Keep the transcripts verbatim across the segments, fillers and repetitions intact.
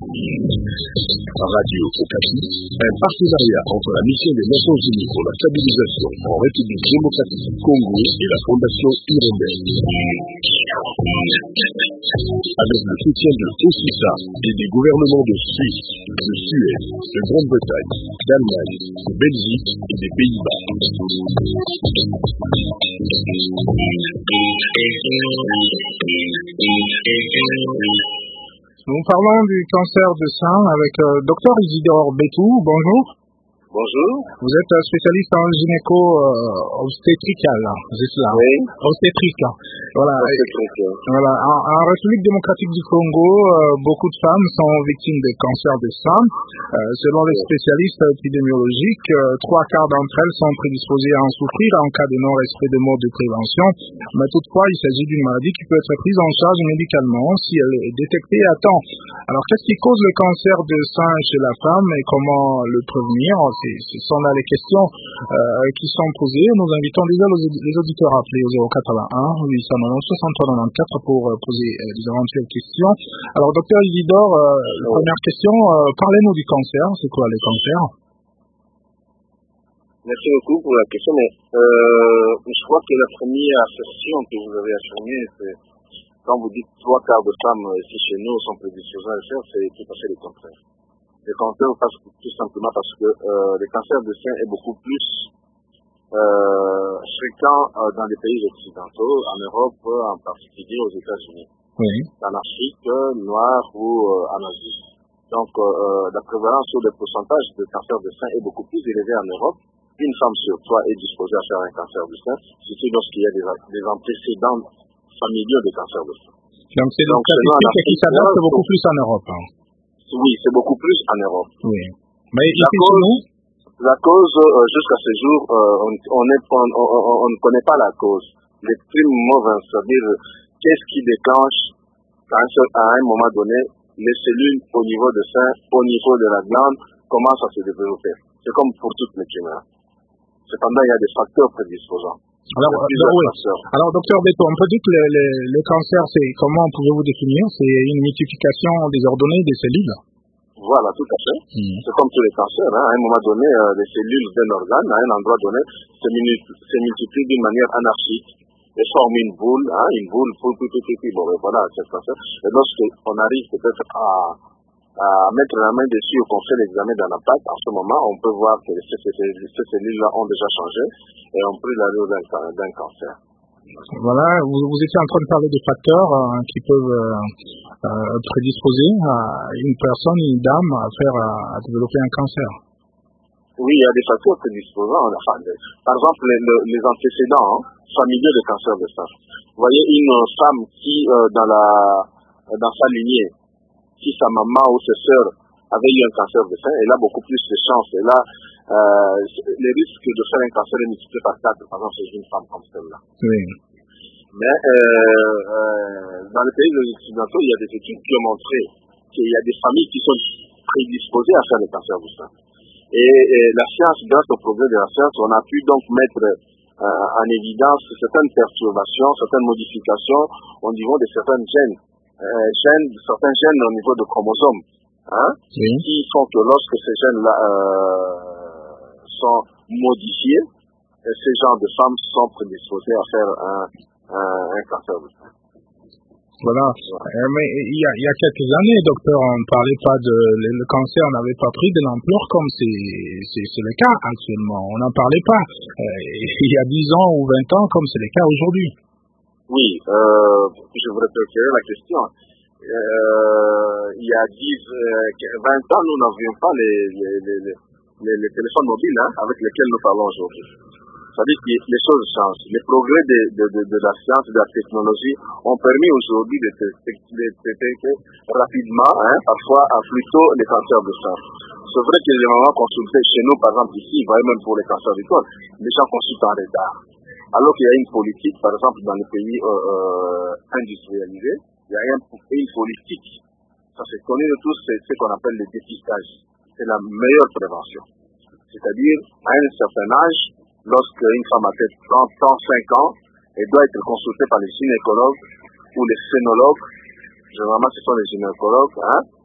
Radio Okapi, un partenariat entre la mission des Nations Unies pour la stabilisation en République démocratique du Congo et la Fondation Hirondelle. Avec le soutien de OSISA et des gouvernements de Suisse, de Suède, de Grande-Bretagne, d'Allemagne, de Belgique et des Pays-Bas. Nous parlons du cancer du sein avec le euh, docteur Isidore Bétou. Bonjour. Bonjour. Vous êtes spécialiste en gynéco euh, obstétrical, c'est cela? Oui. Obstétrique. Voilà. Obstétrique. Voilà. En, en République démocratique du Congo, euh, beaucoup de femmes sont victimes de cancer du sein. Euh, selon les spécialistes épidémiologiques, euh, trois quarts d'entre elles sont prédisposées à en souffrir en cas de non-respect de modes de prévention. Mais toutefois, il s'agit d'une maladie qui peut être prise en charge médicalement si elle est détectée à temps. Alors, qu'est-ce qui cause le cancer du sein chez la femme et comment le prévenir? Ce sont là les questions euh, qui sont posées. Nous invitons déjà les auditeurs à appeler au zéro quatre-vingt-un huit cent quatre-vingt-onze soixante-trois quatre-vingt-quatre pour euh, poser euh, des éventuelles questions. Alors, docteur Isidore, euh, la première question, euh, parlez-nous du cancer. C'est quoi les cancers? Merci beaucoup pour la question, mais euh, je crois que la première assertion que vous avez affirmée, c'est quand vous dites trois quarts de femmes ici chez nous sont prédisposées à le faire, c'est tout à fait le contraire. Le cancer passe tout simplement parce que euh, le cancer du sein est beaucoup plus euh, fréquent euh, dans les pays occidentaux, en Europe, en particulier aux États-Unis, oui. En Afrique noire ou euh, en Asie. Donc euh, la prévalence sur le pourcentage de cancer du sein est beaucoup plus élevé en Europe. Une femme sur trois est disposée à faire un cancer du sein, surtout lorsqu'il y a des, des antécédents familiaux de cancer du sein. Donc c'est une statistique qui s'adapte beaucoup plus en Europe. Hein. Oui, c'est beaucoup plus en Europe. Oui. Mais la cause, la cause euh, jusqu'à ce jour, euh, on, on, est, on, on, on ne connaît pas la cause. L'extrême mauvaise, c'est-à-dire qu'est-ce qui déclenche à un, à un moment donné les cellules au niveau du sein, au niveau de la glande, commencent à se développer. C'est comme pour toutes les tumeurs. Cependant, il y a des facteurs prédisposants. Alors, euh, oui. Alors, docteur Bétou, on peut dire que le, le, le cancer, c'est, comment pouvez-vous définir? C'est une multiplication désordonnée des cellules? Voilà, tout à fait. Mmh. C'est comme tous les cancers. Hein. À un moment donné, euh, les cellules d'un organe, à un endroit donné, se, se multiplient d'une manière anarchique. Elles forment une boule, hein, une boule, boule, boule, boule, boule, bon, voilà, c'est le cancer. Et lorsqu'on arrive peut-être à, à mettre la main dessus ou qu'on fait l'examen dans la plaque, en ce moment, on peut voir que ces, ces, ces cellules-là ont déjà changé et ont pris l'allure d'un, d'un cancer. Voilà, vous, vous étiez en train de parler des facteurs euh, qui peuvent euh, euh, prédisposer à une personne, une dame, à faire à, à développer un cancer. Oui, il y a des facteurs prédisposants. Enfin, les, par exemple, les, les antécédents hein, familiaux de cancer de sein. Vous voyez, une femme qui, euh, dans la dans sa lignée, si sa maman ou sa sœur avait eu un cancer de sein, elle a beaucoup plus de chances. Elle a euh, les risques de faire un cancer est multiplié par quatre, par exemple, chez une femme comme celle-là. Oui. Mais euh, euh, dans les pays occidentaux, il y a des études qui ont montré qu'il y a des familles qui sont prédisposées à faire le cancer du sein. Et, et la science, grâce au progrès de la science, on a pu donc mettre euh, en évidence certaines perturbations, certaines modifications au niveau de certains gènes, euh, gènes certains gènes au niveau de chromosomes, hein, oui. Qui font que lorsque ces gènes-là euh, sont modifiés, ces genres de femmes sont prédisposées à faire un, un, un cancer du sein. Voilà. Euh, mais il y, a, il y a quelques années, docteur, on ne parlait pas de... Le, le cancer n'avait pas pris de l'ampleur comme c'est, c'est, c'est le cas actuellement. On n'en parlait pas. Euh, il y a dix ans ou vingt ans comme c'est le cas aujourd'hui. Oui, euh, je voudrais préciser la question. Euh, il y a dix, vingt ans, nous n'avions pas les, les, les, les, les téléphones mobiles hein, avec lesquels nous parlons aujourd'hui. C'est-à-dire que les choses changent. Les progrès de, de, de, de la science et de la technologie ont permis aujourd'hui de traiter rapidement, hein, parfois à plus tôt, les cancers du sein. C'est vrai que les mamans consultées chez nous, par exemple ici, voyez même pour les cancers du col, les gens consultent en retard. Alors qu'il y a une politique, par exemple dans les pays euh, euh, industrialisés, il y a une, une politique, ça se connaît de tous, c'est ce qu'on appelle le dépistage. C'est la meilleure prévention. C'est-à-dire, à un certain âge, lorsque une femme a fait trente ans, cinq ans, elle doit être consultée par les gynécologues ou les scénologues. Généralement, ce sont les gynécologues hein,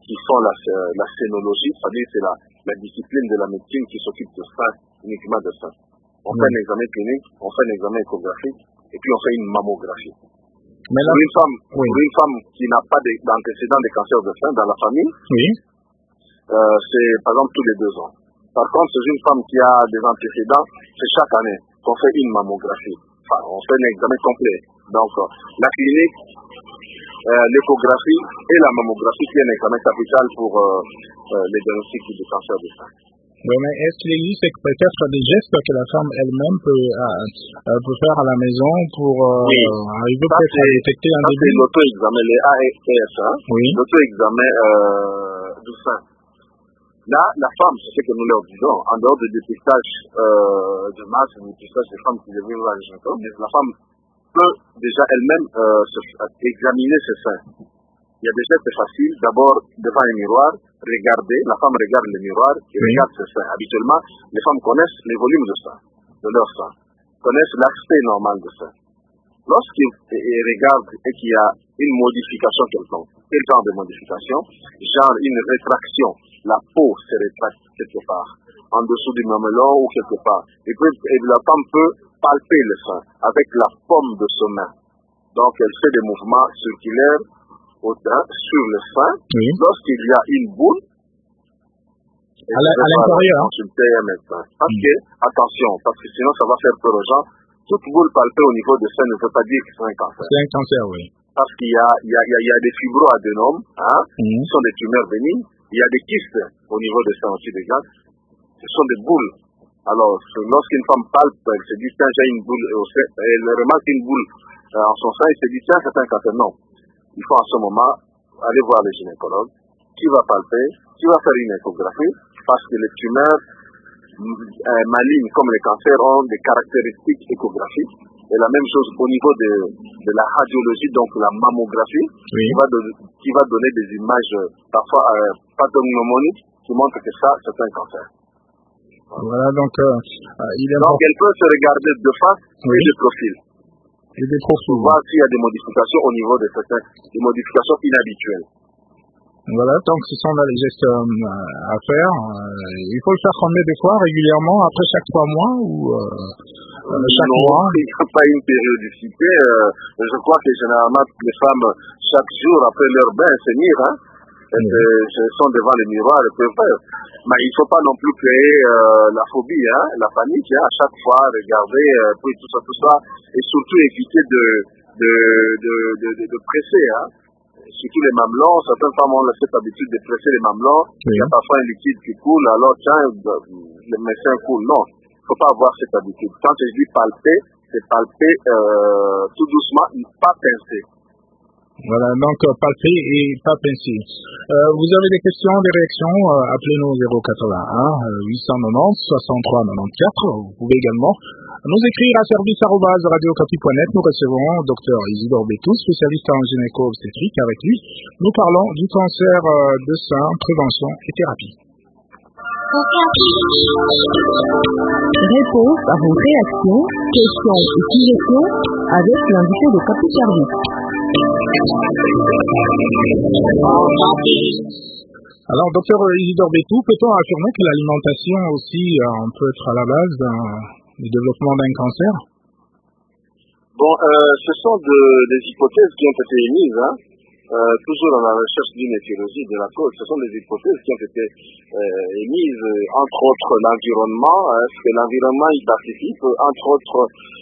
qui font la, la scénologie, c'est-à-dire c'est la, la discipline de la médecine qui s'occupe de ça, uniquement de ça. On mmh. fait un examen clinique, on fait un examen échographique, et puis on fait une mammographie. Mais là, pour, une femme, oui. pour une femme qui n'a pas d'antécédent de cancer de sein dans la famille, oui. euh, c'est par exemple tous les deux ans. Par contre, c'est une femme qui a des antécédents, c'est chaque année qu'on fait une mammographie. Enfin, on fait un examen complet. Donc, euh, la clinique, euh, l'échographie et la mammographie, qui est un examen capital pour euh, euh, les diagnostics du cancer du sein. Oui, mais est-ce qu'il existe peut-être des gestes que la femme elle-même peut, euh, peut faire à la maison pour euh, oui. arriver ça peut-être à détecter un début? C'est l'auto-examen, les A S, hein, oui. l'auto-examen euh, du sein. Là, la femme, c'est ce que nous leur disons, en dehors du dépistage euh, de masse, du dépistage des femmes qui deviennent voir les gynécologues, la femme peut déjà elle-même euh, se, examiner ses seins. Il y a des gestes faciles. D'abord, devant un miroir, regarder, la femme regarde le miroir et oui. regarde ses seins. Habituellement, les femmes connaissent les volumes de sein, de leur sein, connaissent l'aspect normal de sein. Lorsqu'ils regardent et qu'il y a une modification quelconque, quel genre de modification? Genre une rétraction. La peau se rétracte quelque part, en dessous du mamelon ou quelque part. Et, puis, et la femme peut palper le sein avec la paume de sa main. Donc, elle fait des mouvements circulaires au sein, sur le sein. Oui. Lorsqu'il y a une boule, à l'intérieur, consulter un médecin. Parce mmh. que, attention, parce que sinon ça va faire peur aux gens. Toute boule palpée au niveau du sein ne veut pas dire que c'est un cancer. C'est un cancer, oui. Parce qu'il y a, il y a, il y a, il y a des fibroadénomes, hein, mmh. qui sont des tumeurs bénignes. Il y a des kystes au niveau des seins aussi déjà. Ce sont des boules. Alors, lorsqu'une femme palpe, elle se dit, tiens, j'ai une boule au sein, elle remarque une boule euh, en son sein, elle se dit, tiens, c'est un cancer. Non. Il faut en ce moment aller voir le gynécologue, qui va palper, qui va faire une échographie, parce que les tumeurs euh, malignes comme les cancers ont des caractéristiques échographiques. Et la même chose au niveau de, de la radiologie, donc la mammographie, oui. qui, va de, qui va donner des images parfois euh, pathognomoniques qui montrent que ça, c'est un cancer. Voilà, donc euh, il est donc elle peut se regarder de face oui. et de profil. Et des profils. Pour voir s'il y a des modifications au niveau de certains, des modifications inhabituelles. Voilà, donc ce sont là les gestes euh, à faire. Euh, il faut le faire combien de fois, régulièrement, après chaque trois mois ou euh, euh, chaque non, mois? Il n'y a pas une périodicité. Euh, je crois que généralement, les femmes, chaque jour, après leur bain, se mirent, hein, et oui. elles sont devant le miroir, elles peuvent faire. Mais il ne faut pas non plus créer euh, la phobie, hein, la panique, hein, à chaque fois, regarder, euh, puis tout ça, tout ça, et surtout éviter de, de, de, de, de, de presser, hein. Surtout les mamelons, certaines femmes ont cette habitude de presser les mamelons, oui. il y a parfois un liquide qui coule, alors tiens, le médecin coule. Non, il ne faut pas avoir cette habitude. Quand je dis palper, c'est palper euh, tout doucement, pas pincer. Voilà, donc euh, palper et pas pincer. Euh, vous avez des questions, des réactions, euh, appelez-nous au zéro quatre-vingt-un huit cent quatre-vingt-dix soixante-trois quatre-vingt-quatorze. Vous pouvez également nous écrire à service arobase radiocapi point net. Nous recevons docteur Isidore Bétou, spécialiste en gynéco-obstétrique. Avec lui, nous parlons du cancer de sein, prévention et thérapie. Réponse à vos réactions, questions et suggestions avec l'invité de Capi Service. Alors, docteur Isidore Bétou, peut-on affirmer que l'alimentation aussi euh, peut être à la base d'un, du développement d'un cancer? Bon, euh, ce sont de, des hypothèses qui ont été émises, hein, euh, toujours dans la recherche d'une étiologie de la cause. Ce sont des hypothèses qui ont été euh, émises, entre autres l'environnement. Est-ce que l'environnement y participe? Entre autres,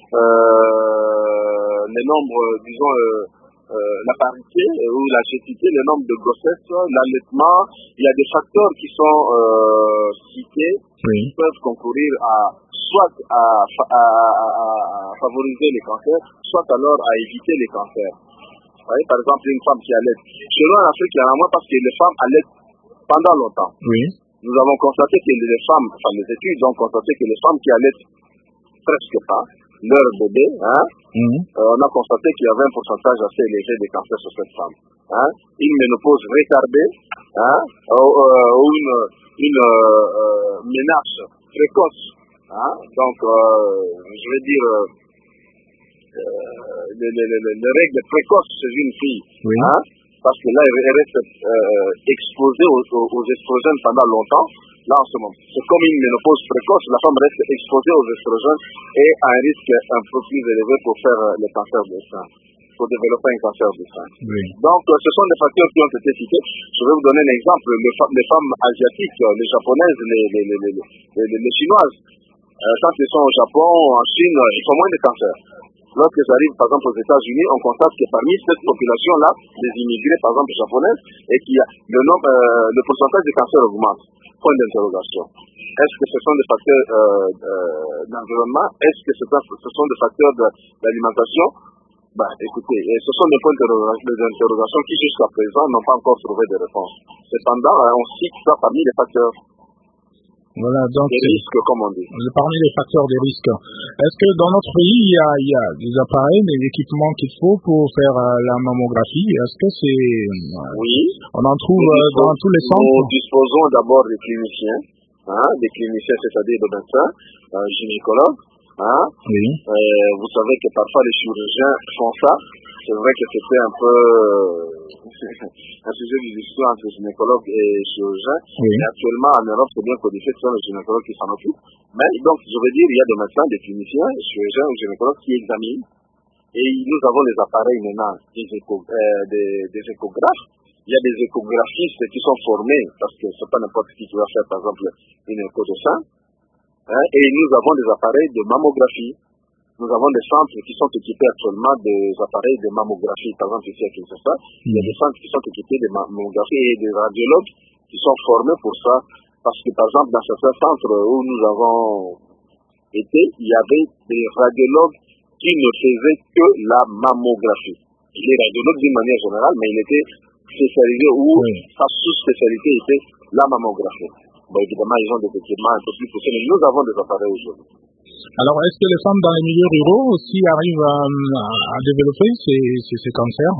euh, les nombres, disons, euh, Euh, la parité euh, ou la cécité, le nombre de grossesses, l'allaitement, il y a des facteurs qui sont euh, cités, oui. qui peuvent concourir à soit à, à, à, à favoriser les cancers, soit alors à éviter les cancers. Vous voyez, par exemple, une femme qui allaite. Chez nous en Afrique, il y en a moins parce que les femmes allaitent pendant longtemps. Oui. Nous avons constaté que les femmes, enfin les études ont constaté que les femmes qui allaitent presque pas leur bébé, hein, mmh. euh, on a constaté qu'il y avait un pourcentage assez élevé de cancer sur cette femme. Hein, une ménopause retardée, hein, ou, euh, ou une, une euh, ménage précoce. Hein, donc, euh, je vais dire, euh, les, les, les, les règles précoces chez une fille, oui. hein, parce que là, elle reste euh, exposée aux, aux, aux estrogènes pendant longtemps. Là, en ce moment, c'est comme une ménopause précoce, la femme reste exposée aux estrogènes et a un risque un peu plus élevé pour faire euh, le cancer du sein, pour développer un cancer du sein. Oui. Donc, euh, ce sont des facteurs qui ont été cités. Je vais vous donner un exemple. Les, fa- les femmes asiatiques, euh, les japonaises, les, les, les, les, les, les, les chinoises, euh, quand elles sont au Japon, en Chine, euh, ils font moins de cancer. Lorsqu'ils arrivent, par exemple, aux États-Unis, on constate que parmi cette population-là, des immigrés, par exemple, japonaises, et qu'il y a le, nombre, euh, le pourcentage de cancer augmente. Point d'interrogation. Est-ce que ce sont des facteurs euh, euh, d'environnement? Est-ce que ce sont, ce sont des facteurs de, d'alimentation? Bah, écoutez, ce sont des points d'interrogation qui, jusqu'à présent, n'ont pas encore trouvé de réponse. Cependant, on cite ça parmi les facteurs. Voilà, donc des risques, comme on dit. Parmi les facteurs des risques. Est-ce que dans notre pays, il y a, il y a des appareils, des équipements qu'il faut pour faire euh, la mammographie? Est-ce que c'est... Euh, oui. On en trouve euh, dans tous les centres? Nous disposons d'abord des cliniciens, hein, des cliniciens, c'est-à-dire des médecins, euh, gynécologues. Hein. Oui. Euh, vous savez que parfois les chirurgiens font ça. C'est vrai que c'était un peu un sujet de discussion entre gynécologues et chirurgiens. Oui. Et actuellement, en Europe, c'est bien codifié, ce sont les gynécologues qui s'en occupent. Mais donc, je veux dire, il y a des médecins, des cliniciens, des chirurgiens ou gynécologues qui examinent. Et nous avons des appareils maintenant, des, écho, euh, des, des échographes. Il y a des échographistes qui sont formés, parce que c'est pas n'importe qui qui va faire, par exemple, une écho de sein. Hein, et nous avons des appareils de mammographie. Nous avons des centres qui sont équipés actuellement des appareils de mammographie. Par exemple, ici à Kinshasa, mmh. il y a des centres qui sont équipés de mammographie et des radiologues qui sont formés pour ça. Parce que, par exemple, dans certains centres où nous avons été, il y avait des radiologues qui ne faisaient que la mammographie. Les radiologues d'une manière générale, mais ils étaient spécialisés où oui. sa sous-spécialité était la mammographie. Bon, évidemment, ils ont des équipements un peu plus poussés, mais nous avons des appareils aujourd'hui. Alors, est-ce que les femmes dans les milieux ruraux aussi arrivent à, à développer ces, ces, ces cancers?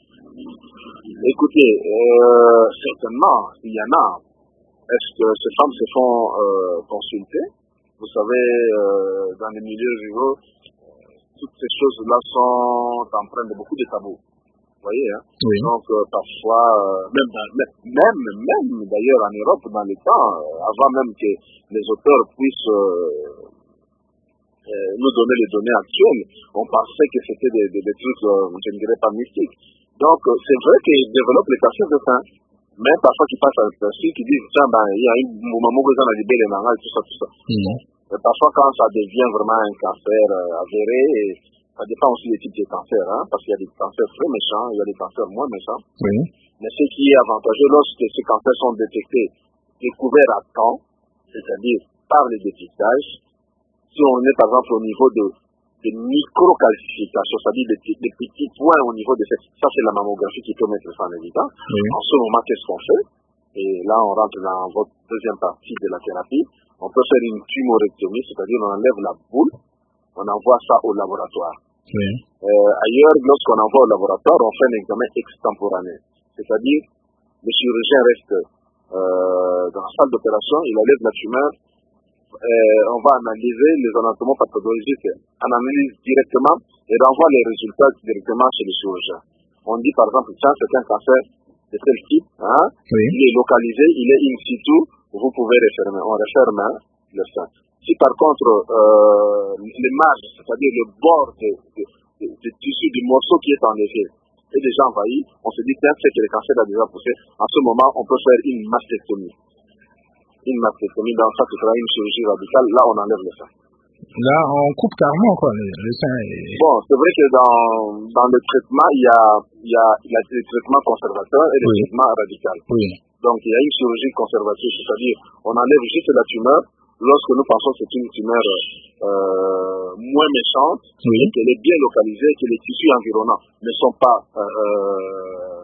Écoutez, euh, certainement, il y en a. Est-ce que ces femmes se font euh, consulter? Vous savez, euh, dans les milieux ruraux, toutes ces choses-là sont empreintes de beaucoup de tabous. Vous voyez, hein? Oui. Donc, euh, parfois, euh, même, même, même d'ailleurs en Europe, dans les temps, euh, avant même que les auteurs puissent euh, euh, nous donner les données actuelles, on pensait que c'était des, des, des trucs, euh, je ne dirais pas mystiques. Donc, euh, c'est vrai qu'ils développent les cancers de sein, mais parfois qu'ils passent à l'instant, qui disent, tiens, ben, il y a un moment où ils ont libéré les nangas et tout ça, tout ça. Mmh. Et parfois, quand ça devient vraiment un cancer euh, avéré, et ça dépend aussi des types de cancers, hein, parce qu'il y a des cancers très méchants, il y a des cancers moins méchants. Oui. Mais ce qui est avantageux, lorsque ces cancers sont détectés, découverts à temps, c'est-à-dire par le dépistage, si on est par exemple au niveau de, de micro-calcification, c'est-à-dire des, des petits points au niveau de cette... Ça, c'est la mammographie qui peut mettre ça en évidence. Oui. En ce moment, qu'est-ce qu'on fait? Et là, on rentre dans votre deuxième partie de la thérapie. On peut faire une tumorectomie, c'est-à-dire on enlève la boule, on envoie ça au laboratoire. Oui. Euh, ailleurs, lorsqu'on envoie au laboratoire, on fait un examen extemporané. C'est-à-dire, le chirurgien reste euh, dans la salle d'opération, il enlève la tumeur, euh, on va analyser les anatomies pathologiques, on analyse directement et renvoie les résultats directement chez le chirurgien. On dit par exemple, tiens, c'est un cancer de tel type, hein, oui. il est localisé, il est in situ, vous pouvez refermer, on referme hein, le sein. Si par contre, euh, les marges, c'est-à-dire le bord du de, de, de tissu du morceau qui est enlevé, est déjà envahi, on se dit, tiens, c'est que le cancer a déjà poussé, en ce moment, on peut faire une mastectomie. Une mastectomie, dans ça, c'est une chirurgie radicale, là, on enlève le sein. Là, on coupe carrément, quoi, le, le sein. Et... Bon, c'est vrai que dans, dans le traitement, il y a, il y a, il y a le traitement conservateur et le oui. traitement radical. Oui. Donc, il y a une chirurgie conservatrice, c'est-à-dire, on enlève juste la tumeur, lorsque nous pensons que c'est une tumeur euh, moins méchante, oui. et qu'elle est bien localisée, que les tissus environnants ne sont pas euh,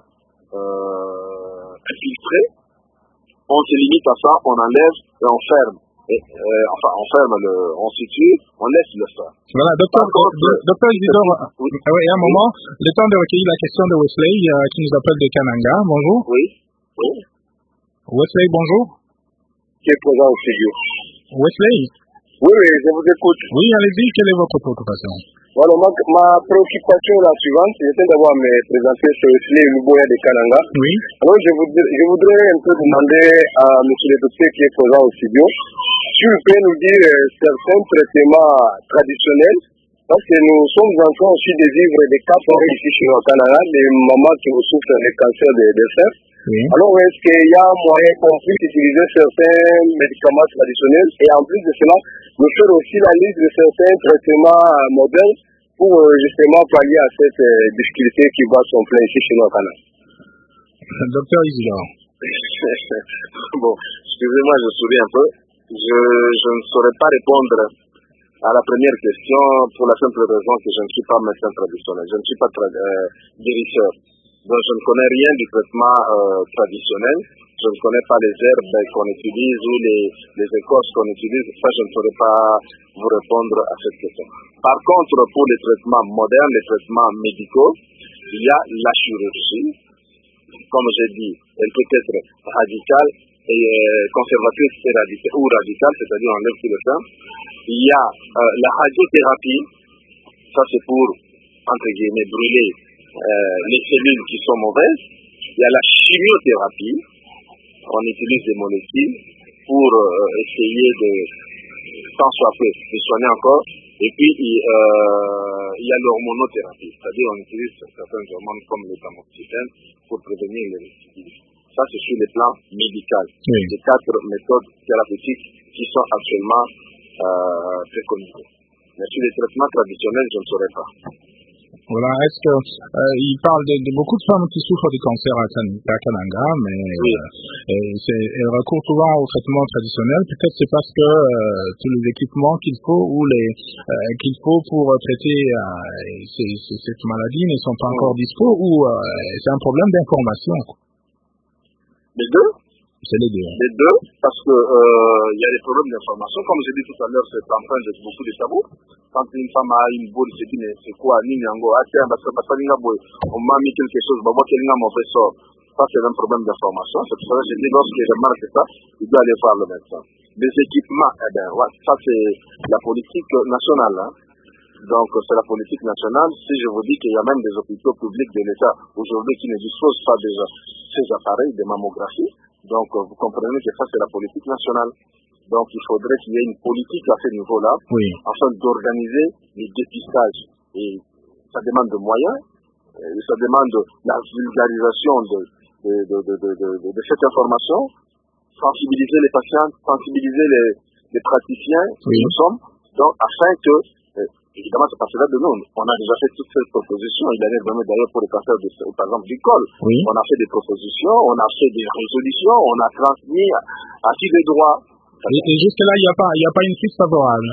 euh, infiltrés, on se limite à ça, on enlève et on ferme. Et, euh, enfin, on ferme le, on situe, on laisse le sein. Voilà, docteur, contre, docteur Isidore, oui. oui, un moment, oui. le temps de recueillir la question de Wesley, euh, qui nous appelle de Kananga. Bonjour. Oui, oui. Wesley, bonjour. Qui est présent au figure. Wesley. Oui, oui, je vous écoute. Oui, allez-y, quelle est votre préoccupation? Voilà, ma, ma préoccupation est la suivante. J'étais d'abord à me présenter sur le Luboya de Kananga. Oui. Alors, je voudrais, je voudrais un peu demander à M. le docteur qui est présent au studio, s'il peut nous dire euh, certains traitements traditionnels, parce que nous sommes en train aussi de vivre des cas pareils ici chez nous au Canada, des mamans qui souffrent des cancers des, des seins. Oui. Alors, est-ce qu'il y a moyen qu'on puisse utiliser certains médicaments traditionnels et en plus de cela, de faire aussi la liste de certains traitements modernes pour euh, justement pallier à cette euh, difficulté qui va son plein ici chez nous au Canada. Docteur Isidore. Bon, excusez-moi, je souris un peu. Je, je ne saurais pas répondre à la première question pour la simple raison que je ne suis pas médecin traditionnel. Je ne suis pas tra- euh, guérisseur. Donc je ne connais rien du traitement euh, traditionnel. Je ne connais pas les herbes qu'on utilise ou les, les écorces qu'on utilise. Ça, je ne saurais pas vous répondre à cette question. Par contre, pour les traitements modernes, les traitements médicaux, il y a la chirurgie. Comme j'ai dit, elle peut être radicale et euh, conservatrice et radicale, ou radicale, c'est-à-dire on enlève tout le sein. Il y a euh, la radiothérapie. Ça, c'est pour, entre guillemets, brûler euh, les cellules qui sont mauvaises. Il y a la chimiothérapie. On utilise des molécules pour euh, essayer de, tant soit peu, de soigner encore. Et puis, euh, il y a l'hormonothérapie, c'est-à-dire on utilise certaines hormones comme le tamoxifène pour prévenir les récidives. Ça, c'est sur le plan médical. Oui. Les quatre méthodes thérapeutiques qui sont actuellement euh, préconisées. Mais sur les traitements traditionnels, je ne saurais pas. Voilà, est-ce que euh, il parle de, de beaucoup de femmes qui souffrent du cancer à, à Kananga, mais oui. euh, c'est, elles recourent souvent au traitement traditionnel. Peut-être c'est parce que euh, tous les équipements qu'il faut ou les euh, qu'il faut pour traiter euh, ces, ces, cette maladie ne sont pas oui. encore dispo, ou euh, c'est un problème d'information. Les deux. C'est les deux. Les deux, parce que euh, il y a des problèmes d'information. Comme j'ai dit tout à l'heure, c'est en train d'être beaucoup de tabous. Quand une femme a une boule, c'est dit, mais c'est quoi, Ninyango, ah tiens, parce que parce que on m'a mis quelque chose, bah, moi, quelqu'un m'a fait ça. Ça, c'est un problème d'information. C'est pour ça que j'ai dit, lorsque je remarque ça, il doit aller voir le médecin. Les équipements, eh bien, ouais, ça, c'est la politique nationale, hein. Donc, c'est la politique nationale. Si je vous dis qu'il y a même des hôpitaux publics de l'État aujourd'hui qui ne disposent pas de ces appareils de mammographie, donc vous comprenez que ça, c'est la politique nationale. Donc, il faudrait qu'il y ait une politique à ce niveau-là, oui. afin d'organiser les dépistages. Et ça demande de moyens, et ça demande la vulgarisation de, de, de, de, de, de, de cette information, sensibiliser les patients, sensibiliser les, les praticiens oui. que nous sommes, donc afin que, euh, évidemment, c'est parce que là de nous, on a déjà fait toutes ces propositions. Il y en a vraiment d'ailleurs pour le cancer, de, par exemple, du col. Oui. On a fait des propositions, on a fait des résolutions, on a transmis à, à qui les droits. Et, et jusque-là, il n'y a pas, il n'y a pas une suite favorable.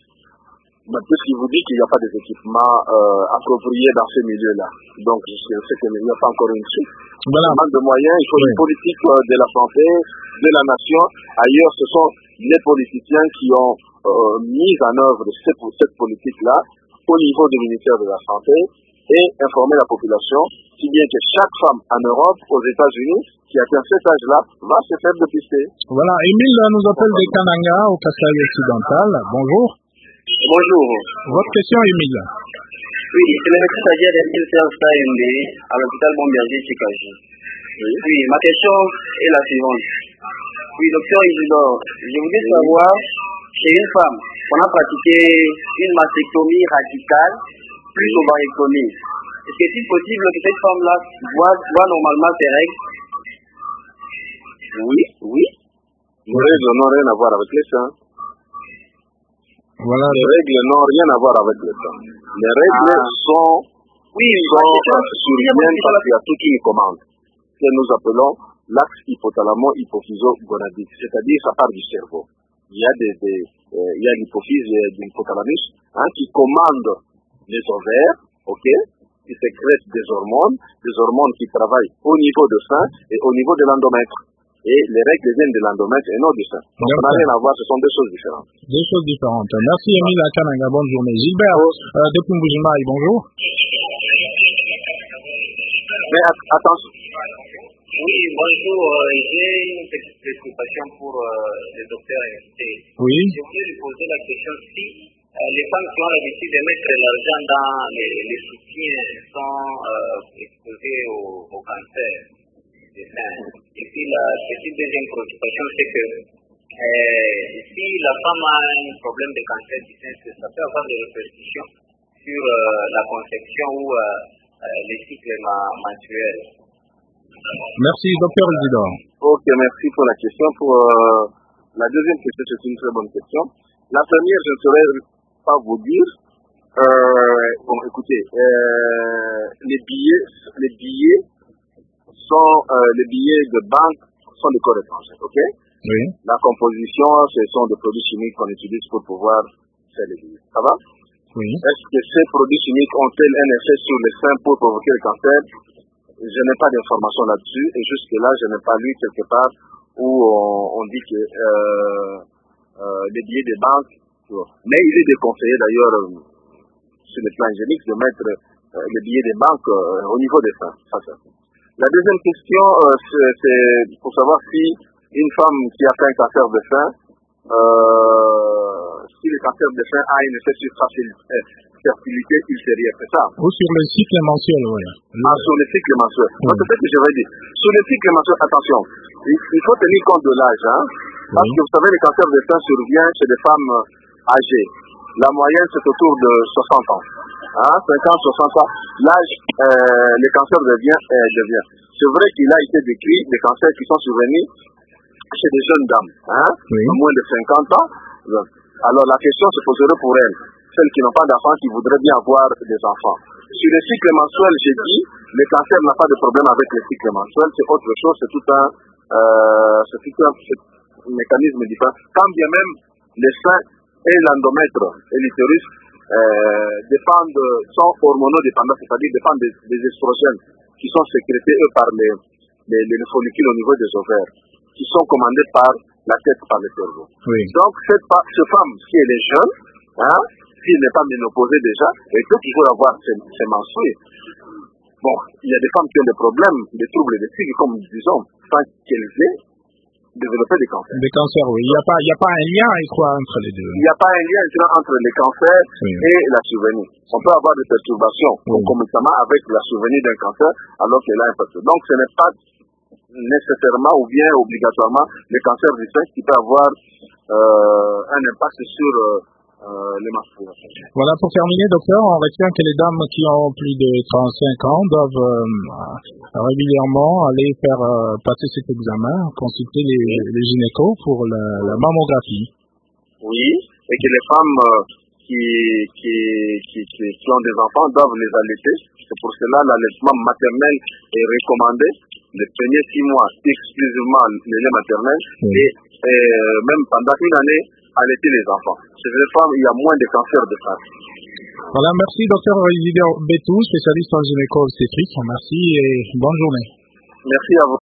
Mais puisqu'il vous dit qu'il n'y a pas des équipements euh, appropriés dans ces milieux-là. Donc, je sais qu'il n'y a pas encore une suite. Voilà. Il manque de moyens, il faut oui. une politique euh, de la santé, de la nation. Ailleurs, ce sont les politiciens qui ont euh, mis en œuvre cette, cette politique-là au niveau du ministère de la Santé et informer la population, si bien que chaque femme en Europe, aux États-Unis, qui atteint cet âge-là, va se faire dépister. Voilà, Émile nous appelle de Kananga, au Kasaï occidental. Bonjour. Bonjour. Votre question, Émile? Oui, c'est le médecin stagiaire d'Emile Sersta M D à l'hôpital Bomberger Chikaji. Oui. oui, ma question est la suivante. Oui, docteur Isidore, je voudrais savoir, chez une femme, on a pratiqué une mastectomie radicale plus ovarectomie. Est-ce que c'est possible que cette femme-là voit, voit normalement ses règles? Oui, oui. Les règles n'ont rien à voir avec les seins. Voilà. Les règles n'ont rien à voir avec les seins. Les règles ah. sont, oui, sont surviennent parce qu'il y a toute une commande que nous appelons l'axe hypothalamo-hypophyso-gonadique, c'est-à-dire ça part du cerveau. Il y a des, des euh, il y a l'hypophyse et l'hypothalamus hein, qui commandent les ovaires, ok, qui sécrètent des hormones, des hormones qui travaillent au niveau de sein et au niveau de l'endomètre. Et les règles viennent de l'endomètre et non du sein. Donc ça n'a rien à voir, ce sont deux choses différentes. Deux choses différentes. Merci Émile Akananga, bonne journée. Gilbert, oh. euh, depuis Mbujimaï, bonjour. Mais att attention. Oui, bonjour. Euh, J'ai une petite préoccupation pour euh, le docteur invité. Oui. Je voulais lui poser la question si, euh, les femmes qui ont l'habitude de mettre l'argent dans les, les soutiens sont euh, exposées au, au cancer des seins. Et puis la petite deuxième préoccupation, c'est que euh, si la femme a un problème de cancer du sein, ça peut avoir des répercussions sur euh, la conception ou euh, euh, les cycles ma- menstruels. Merci, docteur Isidore. Ok, merci pour la question. Pour euh, la deuxième question, c'est une très bonne question. La première, je ne saurais pas vous dire. Euh, bon, écoutez, euh, les billets, les billets sont euh, les billets de banque sont des corps étrangers, ok? Oui. La composition, ce sont des produits chimiques qu'on utilise pour pouvoir faire les billets. Ça va? Oui. Est-ce que ces produits chimiques ont-ils un effet sur les seins pour provoquer le cancer? Je n'ai pas d'informations là-dessus et jusque-là, je n'ai pas lu quelque part où on, on dit que euh, euh, les billets des banques, mais il est déconseillé d'ailleurs euh, sur le plan hygiénique de mettre euh, les billets des banques euh, au niveau des seins. Ça, ça. La deuxième question, euh, c'est, c'est pour savoir si une femme qui a fait un cancer de sein, euh, si le cancer de sein a une effet sur sa fertilité ultérieure, c'est ça? Ou sur le cycle mensuel, oui. Ah, sur le cycle mensuel. Oui. C'est ce que je vais dire. Sur le cycle mensuel, attention, il, il faut tenir compte de l'âge, hein, parce Oui. que vous savez, le cancer de sein survient chez des femmes euh, âgées. La moyenne, c'est autour de soixante ans. Hein, cinquante, soixante ans. L'âge, euh, le cancer devient, euh, devient. C'est vrai qu'il a été décrit des cancers qui sont survenus chez des jeunes dames, hein, Oui. de moins de cinquante ans. Alors la question se poserait pour elles, celles qui n'ont pas d'enfants, qui voudraient bien avoir des enfants. Sur le cycle mensuel, j'ai dit, le cancer n'a pas de problème avec le cycle mensuel, c'est autre chose, c'est tout un, euh, c'est tout un, c'est un mécanisme différent. Quand bien même les seins et l'endomètre et l'utérus euh, dépendent, sont hormonodépendants, c'est-à-dire dépendent des, des estrogènes qui sont sécrétés eux par les, les, les follicules au niveau des ovaires, qui sont commandés par la tête, par le cerveau. Oui. Donc cette, cette femme, si elle est jeune, hein, s'il n'est pas ménopausée déjà, elle peut toujours avoir ses, ses menstrues. Bon, il y a des femmes qui ont des problèmes, des troubles de cycle, comme nous disons, sans qu'elles aient développé des cancers. Des cancers, oui. Il n'y a pas, il n'y a pas un lien, je crois, entre les deux. Il n'y a pas un lien entre les cancers Oui. et la survenue. On peut avoir des perturbations Oui. concomitamment avec la survenue d'un cancer alors qu'elle a un facteur. Donc ce n'est pas nécessairement ou bien obligatoirement le cancer du sein qui peut avoir euh, un impact sur euh, euh, les menstruations. Voilà, pour terminer, docteur, on retient que les dames qui ont plus de trente-cinq ans doivent euh, régulièrement aller faire euh, passer cet examen, consulter les, les gynécos pour la, la mammographie. Oui, et que les femmes euh, qui, qui, qui, qui, qui ont des enfants doivent les allaiter. C'est pour cela l'allaitement maternel est recommandé les premiers six mois exclusivement le lait maternel Oui. et euh, même pendant une année allaiter les enfants. Chez les femmes, il y a moins de cancer de sein. Voilà, merci docteur Isidore Bétou, spécialiste en gynéco-obstétrique. Merci et bonne journée. Merci à vous.